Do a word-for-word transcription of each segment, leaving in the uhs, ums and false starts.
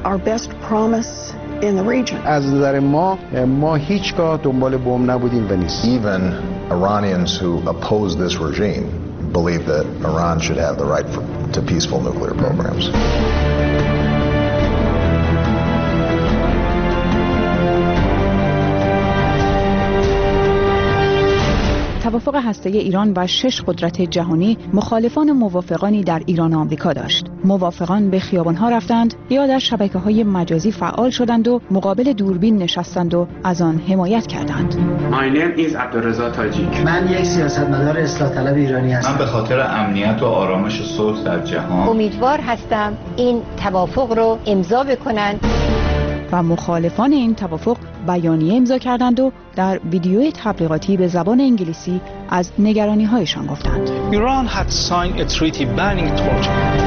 our best promise in the region. از نظر ما ما هیچگاه دنبال بمب نبودیم و نیست. Even Iranians who oppose this regime believe that Iran should have the right for, to peaceful nuclear programs. توافق هسته‌ای ایران و شش قدرت جهانی مخالفان و موافقانی در ایران و آمریکا داشت. موافقان به خیابان‌ها رفتند یا در شبکه‌های مجازی فعال شدند و مقابل دوربین نشستند و از آن حمایت کردند. My name is عبدالرضا تاجیک. من یک سیاستمدار اصلاح طلب ایرانی هستم. من به خاطر امنیت و آرامش و صلح در جهان امیدوار هستم این توافق رو امضا بکنند. و مخالفان این توافق بیانیه امضا کردند و در ویدیوی تبلیغاتی به زبان انگلیسی از نگرانی‌هایشان گفتند. Iran had signed a treaty banning torture.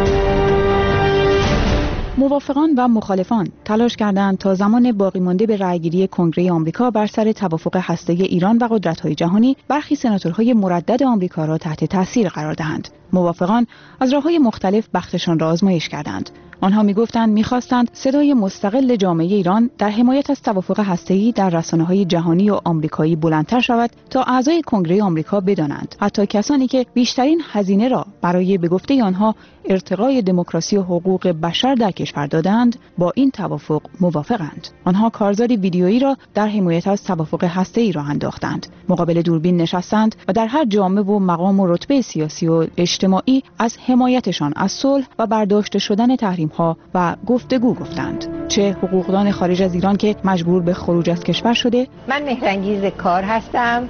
موافقان و مخالفان تلاش کردند تا زمان باقی مانده به رأیگیری کنگره آمریکا بر سر توافق هسته‌ای ایران و قدرت‌های جهانی برخی سناتورهای مردد آمریکا را تحت تاثیر قرار دهند. موافقان از راه‌های مختلف بختشان را آزمایش کردند. آنها می‌گفتند می‌خواستند صدای مستقل جامعه ایران در حمایت از توافق هسته‌ای در رسانه‌های جهانی و آمریکایی بلندتر شود تا اعضای کنگره آمریکا بدانند. حتی کسانی که بیشترین هزینه را برای به گفته آنها ارتقای دموکراسی و حقوق بشر در کشور دادند، با این توافق موافقند. آنها کارزار ویدیویی را در حمایت از توافق هسته‌ای راه انداختند. مقابل دوربین نشستند و در هر جامعه و مقام و رتبه سیاسی و اجتماعی از حمایتشان از صلح و برداشته شدن تحریم‌ها و گفتگو گفتند. چه حقوقدان خارج از ایران که مجبور به خروج از کشور شده، من مهرانگیز کار هستم،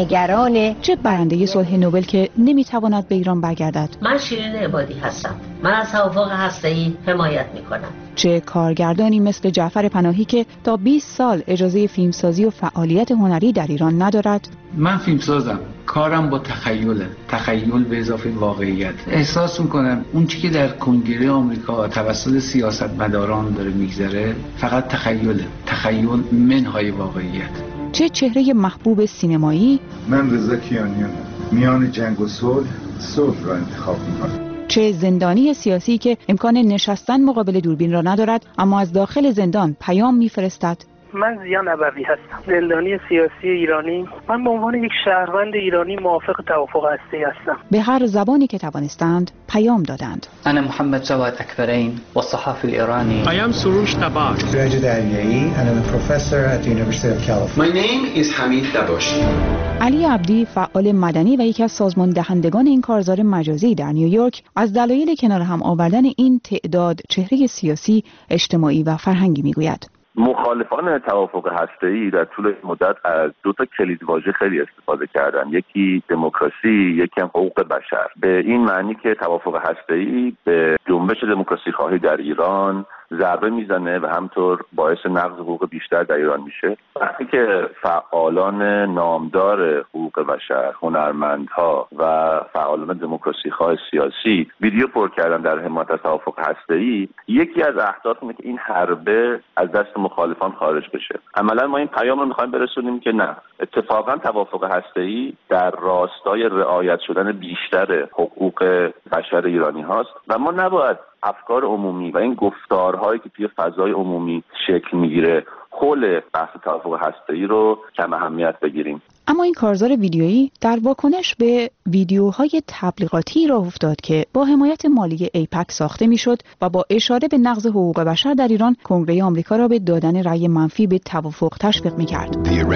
نگران چه برنده صلح نوبل که نمیتواند به ایران برگردد. من شیرین عبادی هستم. من از توافق هسته‌ای حمایت میکنم. چه کارگردانی مثل جعفر پناهی که تا بیست سال اجازه فیلمسازی و فعالیت هنری در ایران ندارد. من فیلمسازم، کارم با تخیله، تخیل به اضافه واقعیت. احساس میکنم اون چیزی که در کنگره آمریکا توسط سیاستمداران داره میگذره فقط تخیله، تخیل منهای واقعیت. چه چهره محبوب سینمایی، من رضا کیانیانم، میان جنگ و صلح صلح را انتخاب میکنم. چه زندانی سیاسی که امکان نشستن مقابل دوربین را ندارد اما از داخل زندان پیام میفرستد. من زیا نبوی هستم، زندانی سیاسی ایرانی. من به عنوان یک شهروند ایرانی موافق توافق هسته‌ای هستم. به هر زبانی که توانستند پیام دادند. انا محمد جواد اکبرین و صحافی ایرانی. I am سروش تبار. سراج دریایی. I'm a professor at the University of California. My name is حمید دباشی. علی عبدی، فعال مدنی و یکی از سازمان دهندگان این کارزار مجازی در نیویورک، از دلایل کنار هم آوردن این تعداد چهره سیاسی، اجتماعی و فرهنگی میگوید. مخالفان توافق هسته‌ای در طول مدت از دو تا کلیدواژه خیلی استفاده کردن، یکی دموکراسی، یکی هم حقوق بشر، به این معنی که توافق هسته‌ای به جنبش دموکراسی خواهی در ایران ضربه میزنه و همطور باعث نقض حقوق بیشتر در ایران میشه. وقتی که فعالان نامدار حقوق بشر، هنرمندها و فعالان دموکراسی خواه سیاسی ویدیو پر کردن در حمایت از توافق هسته‌ای، یکی از اهداف اینه که این حربه از دست مخالفان خارج بشه. عملا ما این پیام رو میخوایم برسونیم که نه، اتفاقا توافق هسته‌ای در راستای رعایت شدن بیشتر حقوق بشر ایرانی هاست و ما نباید افکار عمومی و این گفتارهایی که توی فضای عمومی شکل میگیره حول بحث توافق هسته‌ای رو کم اهمیت بگیریم. اما این کارزار ویدیویی در واکنش به ویدیوهای تبلیغاتی راه افتاد که با حمایت مالی ایپک ساخته میشد و با اشاره به نقض حقوق بشر در ایران کنگره آمریکا را به دادن رأی منفی به توافق تشویق می‌کرد.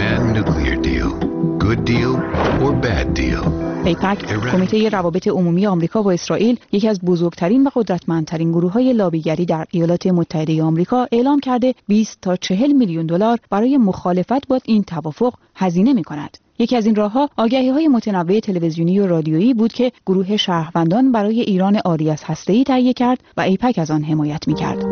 Good deal or bad deal. ایپک، کمیته روابط عمومی آمریکا با اسرائیل، یکی از بزرگترین و قدرتمندترین گروه‌های لابیگری در ایالات متحده آمریکا، اعلام کرده بیست تا چهل میلیون دلار برای مخالفت با این توافق هزینه می‌کند. یکی از این راه‌ها آگهی‌های متنوع تلویزیونی و رادیویی بود که گروه شهروندان برای ایران عاری از هسته‌ای تهیه کرد و ایپک از آن حمایت می‌کرد.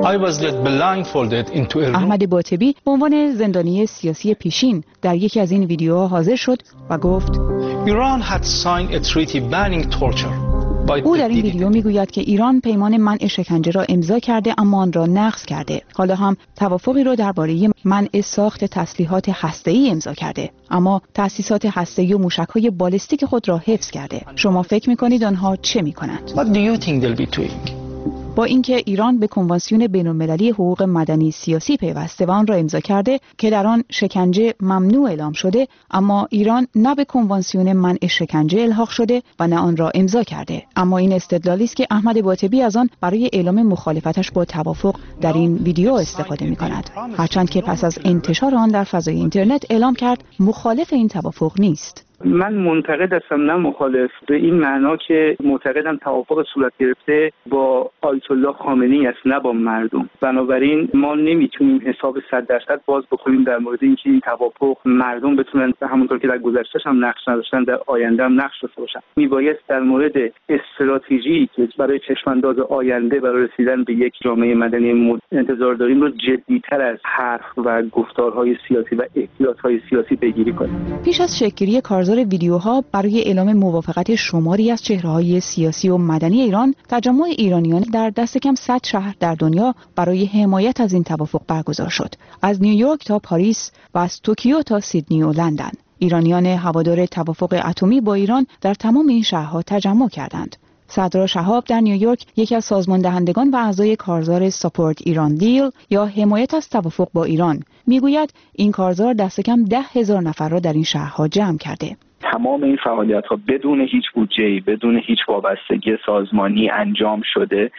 احمد باطبی به عنوان زندانی سیاسی پیشین در یکی از این ویدیوها حاضر شد و گفت Iran had signed a treaty banning torture. او در این ویدیو میگوید که ایران پیمان منع شکنجه را امضا کرده اما آن را نقض کرده. حالا هم توافقی را درباره منع ساخت تسلیحات هسته‌ای امضا کرده، اما تأسیسات هسته‌ای و موشک‌های بالستیک خود را حفظ کرده. شما فکر می‌کنید آنها چه می‌کنند؟ What do you think they'll be doing? با اینکه ایران به کنوانسیون بین‌المللی حقوق مدنی سیاسی پیوسته و آن را امضا کرده که در آن شکنجه ممنوع اعلام شده، اما ایران نه به کنوانسیون منع شکنجه الحاق شده و نه آن را امضا کرده. اما این استدلالی است که احمد باطبی از آن برای اعلام مخالفتش با توافق در این ویدیو استفاده می‌کند، هرچند که پس از انتشار آن در فضای اینترنت اعلام کرد مخالف این توافق نیست. من منتقد هستم نه مخالف، به این معنا که معتقدم توافق صورت گرفته با آیت الله خامنه‌ای است نه با مردم. بنابراین ما نمیتونیم حساب صد درصد باز بکنیم در مورد اینکه این توافق مردم بتونن همونطور که در گذشته هم نقش نداشتن در آینده هم نقش داشته باشن. میبایست در مورد استراتژی که برای چشمانداز آینده برای رسیدن به یک جامعه مدنی انتظار داریم رو جدی‌تر از حرف و گفتارهای سیاسی و احتیاطهای سیاسی پیگیری کنیم. پیش از شکل‌گیری کار ویدیوها برای اعلام موافقت شماری از چهره‌های سیاسی و مدنی ایران، تجمع ایرانیان در دست کم صد شهر در دنیا برای حمایت از این توافق برگزار شد. از نیویورک تا پاریس و از توکیو تا سیدنی و لندن، ایرانیان هوادار توافق اتمی با ایران در تمام این شهرها تجمع کردند. صدرا شهاب در نیویورک، یکی از سازمان دهندگان و اعضای کارزار ساپورت ایران دیل یا حمایت از توافق با ایران، میگوید این کارزار دست کم ده هزار نفر را در این شهرها جمع کرده. تمام این فعالیت‌ها بدون هیچ بودجه‌ای، بدون هیچ وابستگی سازمانی انجام شده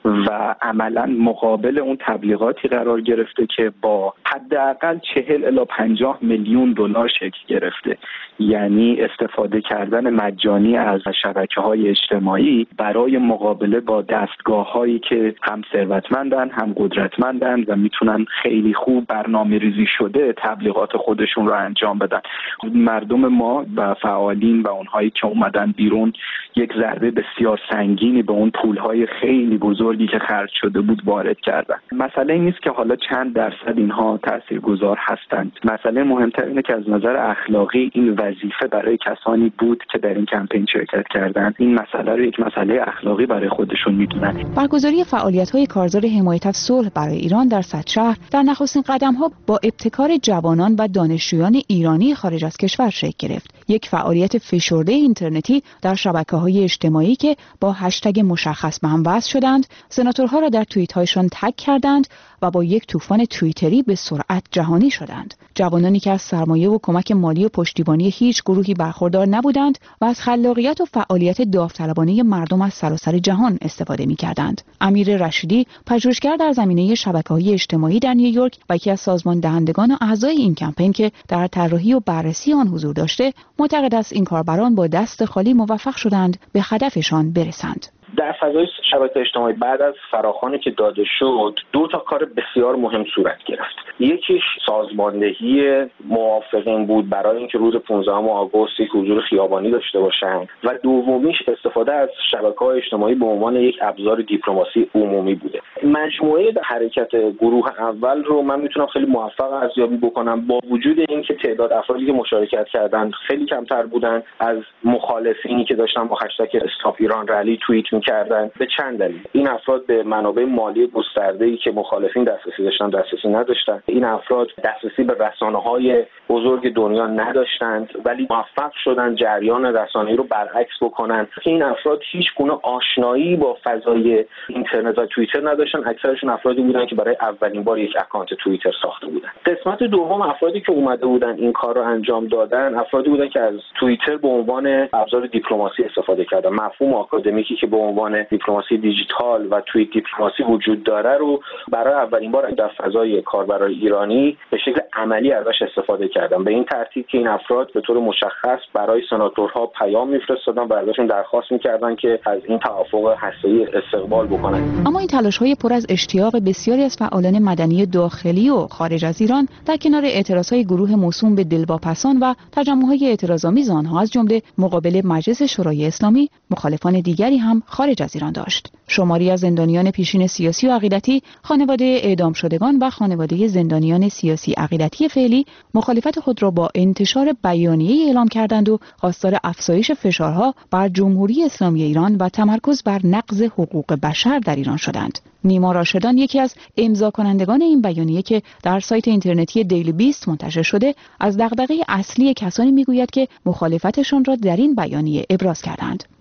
و عملاً مقابل اون تبلیغاتی قرار گرفته که با حداقل چهل الی پنجاه میلیون دلار شکل گرفته. یعنی استفاده کردن مجانی از شبکه‌های اجتماعی برای مقابله با دستگاه‌هایی که هم ثروتمندن هم قدرتمندن و میتونن خیلی خوب برنامه‌ریزی شده تبلیغات خودشون رو انجام بدن. مردم ما و فعالین و اونهایی که اومدن بیرون یک ضربه بسیار سنگینی به اون پولهای خیلی بزرگی که خرج شده بود وارد کردن. مسئله این نیست که حالا چند درصد اینها تاثیرگذار هستند. مسئله مهمتر اینه که از نظر اخلاقی این وظیفه برای کسانی بود که در این کمپین شرکت کردند این مسئله رو یک مسئله اخلاقی برای خودشون میدونن. برگزاری فعالیت‌های کارزار حمایت از صلح برای ایران در صد شهر در نخستین قدم‌ها با ابتکار جوانان و دانشجویان ایرانی خارج از کشور شکل گرفت. یک فعالیت فشرده اینترنتی در شبکه‌های اجتماعی که با هشتگ مشخص به هم وصل شدند، سناتورها را در توییت‌هایشان تگ کردند و با یک طوفان توییتری به سرعت جهانی شدند. جوانانی که از سرمایه و کمک مالی و پشتیبانی هیچ گروهی برخوردار نبودند و از خلاقیت و فعالیت داوطلبانه مردم از سراسر جهان استفاده می‌کردند. امیر رشیدی، پژوهشگر در زمینه شبکه‌های اجتماعی در نیویورک و یکی از سازمان دهندگان و اعضای این کمپین که در طراحی و بررسی آن حضور داشته، معتقد است این کاربران با دست خالی موفق شدند به هدفشان برسند. در فضای شبکه اجتماعی بعد از فراخوانی که داده شد دو تا کار بسیار مهم صورت گرفت. یکیش سازماندهی موافقین بود برای اینکه روز پانزدهم آگوست یک حضور خیابانی داشته باشند و دومیش استفاده از شبکه‌های اجتماعی به عنوان یک ابزار دیپلماسی عمومی بوده. مجموعه حرکت گروه اول رو من میتونم خیلی موفق ارزیابی بکنم، با وجود اینکه تعداد افرادی که مشارکت کردند خیلی کمتر بودند از مخالفینی که داشتن با هشتگ استاپ ایران رلی توییت کردن. به چند دلیل. این افراد به منابع مالی گسترده‌ای که مخالفین دسترسی داشتن دسترسی نداشتند. این افراد دسترسی به رسانه‌های بزرگ دنیا نداشتند ولی موفق شدن جریان رسانه‌ای رو برعکس بکنن که این افراد هیچ گونه آشنایی با فضای اینترنت و توییتر نداشتن. اکثرشون افرادی بودن که برای اولین بار یک اکانت توییتر ساخته بودن. قسمت دوم افرادی که اومده بودن این کار رو انجام دادن افرادی بودن که از توییتر به عنوان ابزار دیپلماسی استفاده کردن. مفهوم آکادمیکی که به عنوان دیپلماسی دیجیتال و توییت دیپلماسی وجود داره رو برای اولین بار در فضای کاربرای ایرانی به شکل عملی ازش استفاده کردن. به این ترتیب که این افراد به طور مشخص برای سناتورها پیام میفرستادن و ازشون درخواست میکردن که از این توافق هسته‌ای استقبال بکنن. اما این تلاش‌های پر از اشتیاق بسیاری از فعالان مدنی داخلی و خارج از ایران در کنار اعتراضهای گروه موسوم به دلواپسان و تجمع‌های اعتراض‌آمیز آنها از جمله مقابل مجلس شورای اسلامی، مخالفان دیگری هم خارج از ایران داشت. شماری از زندانیان پیشین سیاسی و عقیدتی، خانواده اعدام شدگان و خانواده زندانیان سیاسی عقیدتی فعلی مخالفت خود را با انتشار بیانیه‌ای اعلام کردند و خواستار افزایش فشارها بر جمهوری اسلامی ایران و تمرکز بر نقض حقوق بشر در ایران شدند. نیما راشدان، یکی از امضا کنندگان این بیانیه که در سایت اینترنتی دیلی بیست منتشر شده، از دغدغه اصلی کسانی میگوید که مخالفتشان را در این بیانیه ابراز کردند.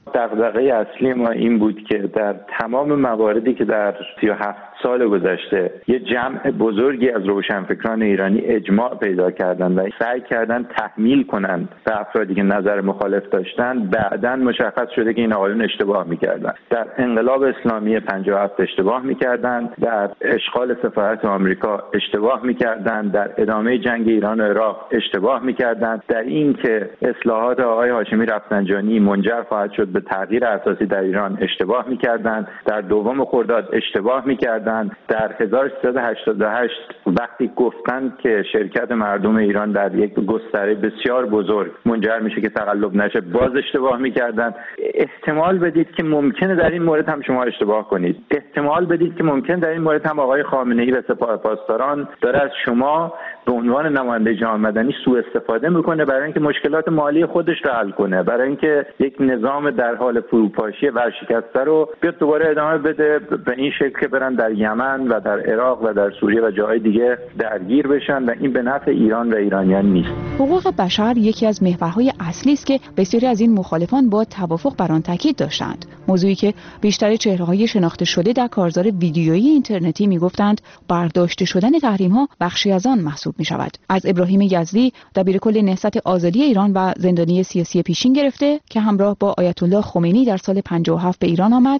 دغدغه اصلی ما این بود که در تمام مواردی که در سی و هفت سال گذشته یه جمع بزرگی از روشنفکران ایرانی اجماع پیدا کردن و سعی کردن تحمیل کنن به افرادی که نظر مخالف داشتن، بعداً مشخص شده که این آقایون اشتباه میکردن. در انقلاب اسلامی پنجاه و هفت اشتباه میکردن، در اشغال سفارت آمریکا اشتباه میکردن، در ادامه جنگ ایران و عراق اشتباه میکردن، در این که اصلاحات آقای هاشمی رفسنجانی منجر خواهد شد به تغییر اساسی در ایران اشتباه میکردن، در دوم خرداد اشتباه میکردن، در هزار و سیصد و هشتاد و هشت وقتی گفتن که شرکت مردم ایران در یک گستره بسیار بزرگ منجر میشه که تقلب نشه، باز اشتباه میکردن. احتمال بدید که ممکنه در این مورد هم شما اشتباه کنید. احتمال بدید که ممکنه در این مورد هم آقای خامنه‌ای و سپاه پاسداران داره از شما به عنوان نماینده جامعه مدنی سوء استفاده میکنه برای اینکه مشکلات مالی خودش رو حل کنه، برای اینکه یک نظام در حال فروپاشی ورشکسته رو بیاد دوباره ادامه بده به این شکل که برن در یمن و در عراق و در سوریه و جاهای دیگه درگیر بشن و این به نفع ایران و ایرانیان نیست. حقوق بشر یکی از محورهای اصلی است که بسیاری از این مخالفان با توافق بر آن تاکید داشتند. موضوعی که بیشتر چهره‌های شناخته شده در کارزار ویدیویی اینترنتی میگفتند برداشته شدن تحریم‌ها بخشی از آن محسوب می‌شود. از ابراهیم یزدی دبیرکل نهضت آزادی ایران و زندانی سیاسی پیشین گرفته که همراه با آیت الله خمینی در سال پنجاه و هفت به ایران آمد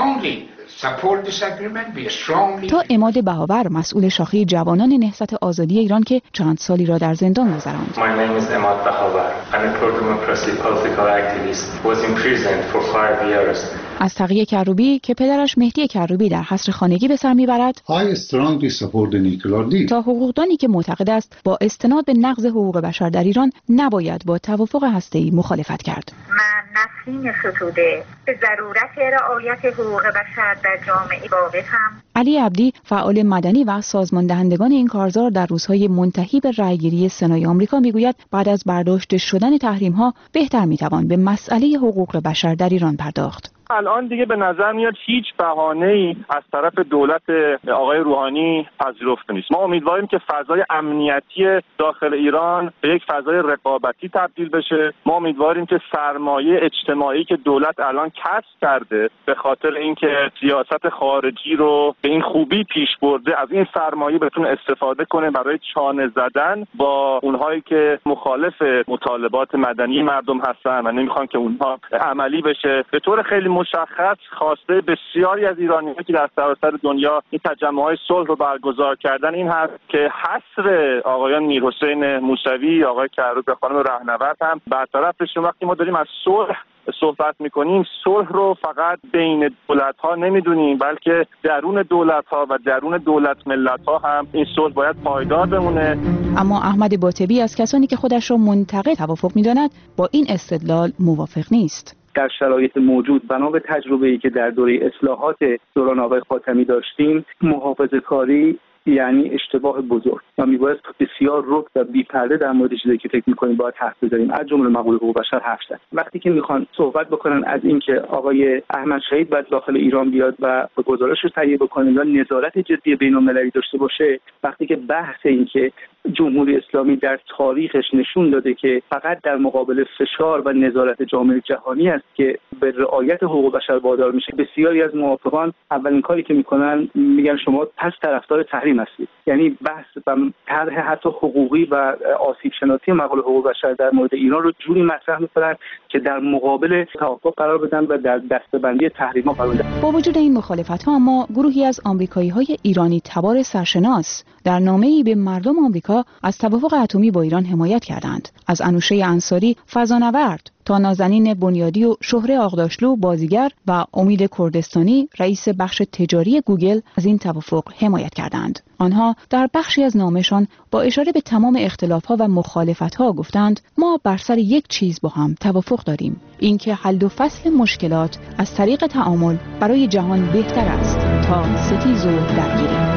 تا عماد بهاور مسئول شاخه جوانان نهضت آزادی ایران که چند سالی را در زندان گذراند. My name is Ahmad Bahavar. I'm a pro-democracy political activist. Was imprisoned for five years. از تقی کروبی که پدرش مهدی کروبی در حصر خانگی به سر میبرد I strongly support the nuclear deal. تا حقوقدانی که معتقد است با استناد به نقض حقوق بشر در ایران نباید با توافق هسته‌ای مخالفت کرد. من نسرین ستوده به ضرورت رعایت حقوق بشر در جامعه واقفم. علی عبدی فعال مدنی و سازمان دهندگان این کارزار در روزهای منتهی به رأیگیری سنای آمریکا میگوید بعد از برداشته شدن تحریم‌ها بهتر میتوان به مسئله حقوق بشر در ایران پرداخت. الان دیگه به نظر میاد هیچ بهانه‌ای از طرف دولت آقای روحانی پذیرفته نیست. ما امیدواریم که فضای امنیتی داخل ایران به یک فضای رقابتی تبدیل بشه. ما امیدواریم که سرمایه اجتماعی که دولت الان کسب کرده به خاطر اینکه سیاست خارجی رو به این خوبی پیش برده، از این سرمایه بتونه استفاده کنه برای چانه زدن با اونهایی که مخالف مطالبات مدنی مردم هستن و نمیخوان که اونها عملی بشه. به طور خیلی مشخص خواسته بسیاری از ایرانی‌ها که در سراسر دنیا این تجمع‌های صلح رو برگزار کردن این هست که حصر آقایان میرحسین موسوی، آقای کروبی، خانم رهنورد هم برطرف بشه. وقتی ما داریم از صلح صحبت میکنیم، صلح رو فقط بین دولت‌ها نمیدونیم بلکه درون دولت‌ها و درون دولت ملت‌ها هم این صلح باید پایدار بمونه. اما احمد باطبی از کسانی که خودش را منتقد توافق می‌داند با این استدلال موافق نیست. در شرایط موجود بنا به تجربه‌ای که در دوره اصلاحات دوران آقای خاتمی داشتیم، محافظه‌کاری یعنی اشتباه بزرگ و میبایست بسیار رک و بی‌پرده در مورد چیزی که فکر می‌کنیم باید حرف بزنیم، از جمله مقوله حقوق بشر حرف زد. وقتی که میخوان صحبت بکنن از اینکه آقای احمد شهید باید داخل ایران بیاد و به گزارشش تهیه بکنه یا نظارت جدی بین‌المللی داشته باشه، وقتی که بحث این که جمهوری اسلامی در تاریخش نشون داده که فقط در مقابل فشار و نظارت جامعه جهانی است که به رعایت حقوق بشر وادار میشه، بسیاری از موافقان اولین کاری که میکنن میگن شما پس طرفدار تحریم هستید. یعنی بحث و طرح حتی حقوقی و آسیب شناسی مقاله حقوق بشر در مورد ایران رو جوری مطرح میکنن که در مقابل توافق قرار بدن و در دسته‌بندی تحریم‌ها قرار بدن. با وجود این مخالفت‌ها اما گروهی از آمریکایی‌های ایرانی تبار سرشناس در نامه‌ای به مردم آمریکا از توافق اتمی با ایران حمایت کردند. از انوشه انصاری فضانورد تا نازنین بنیادی و شهره آغداشلو بازیگر و امید کردستانی رئیس بخش تجاری گوگل از این توافق حمایت کردند. آنها در بخشی از نامه‌شان با اشاره به تمام اختلاف‌ها و مخالفت‌ها گفتند ما بر سر یک چیز با هم توافق داریم، اینکه حل و فصل مشکلات از طریق تعامل برای جهان بهتر است تا ستیز و درگیری.